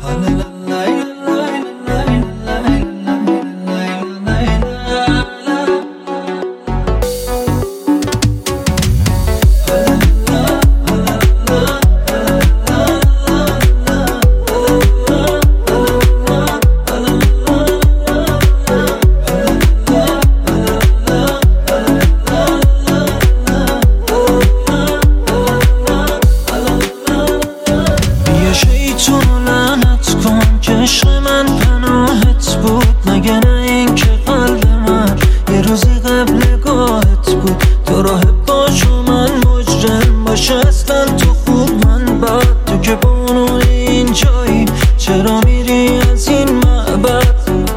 عشق من پناهت بود مگه نه این که قلب من یه روزی قبل گاهت بود تو راه باشو من مجرم باشه اصلا تو خوب من بد تو که با اونو این جایی چرا میری از این معبد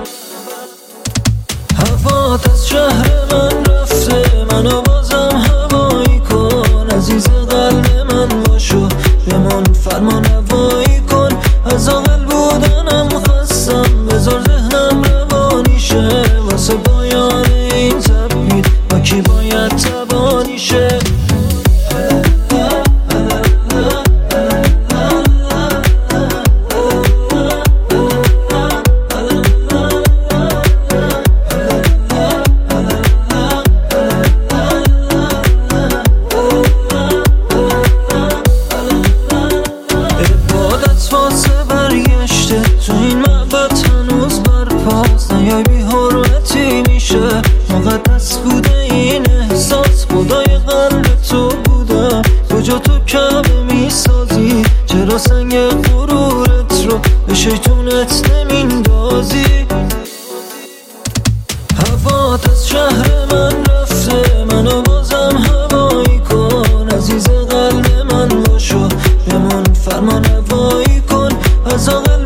هوات از شهر من رفته منو بازم هوایی کن عزیز قلب من باشو بمون فرمان هوایی کن از آقل بودنم خستم بذار ذهنم روانی شه واسه پایان این تبعید با کی باید تبانی شه تو این معبد هنوز برپاست نیای بی حرمتی میشه مقدس بوده این احساس خدای قلب تو بودم کجا تو کعبه میسازی چرا سنگ غرورت رو به شیطونت نمیندازی هوات از شهر من رفته منو بازم هوایی کن عزیز قلب من باشو بمون فرمان هوایی کن از آقل